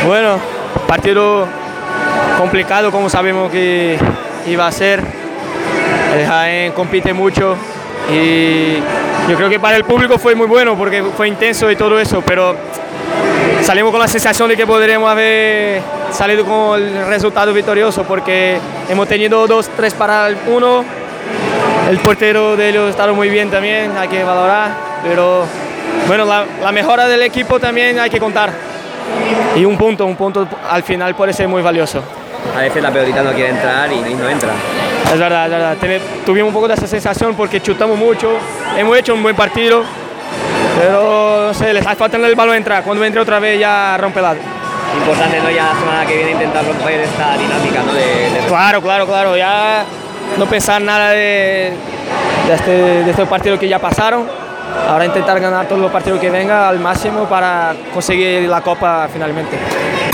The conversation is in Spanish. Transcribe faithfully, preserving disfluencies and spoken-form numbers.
Bueno, partido complicado como sabemos que iba a ser. El Jaén compite mucho y yo creo que para el público fue muy bueno porque fue intenso y todo eso, pero salimos con la sensación de que podríamos haber salido con el resultado victorioso porque hemos tenido dos, tres para el uno. El portero de ellos está muy bien también, hay que valorar, pero bueno, la, la mejora del equipo también hay que contar. Y un punto, un punto al final puede ser muy valioso. A veces la pelotita no quiere entrar y no entra. Es verdad, es verdad. Tuvimos un poco de esa sensación porque chutamos mucho, hemos hecho un buen partido, pero no sé, les hace falta el balón entrar. Cuando entre otra vez ya rompe la. Importante, ¿no? Ya la semana que viene intentar romper esta dinámica, ¿no? De, de... Claro, claro, claro. Ya no pensar nada de, de, este, de estos partidos que ya pasaron. Ahora intentar ganar todos los partidos que vengan al máximo para conseguir la Copa finalmente.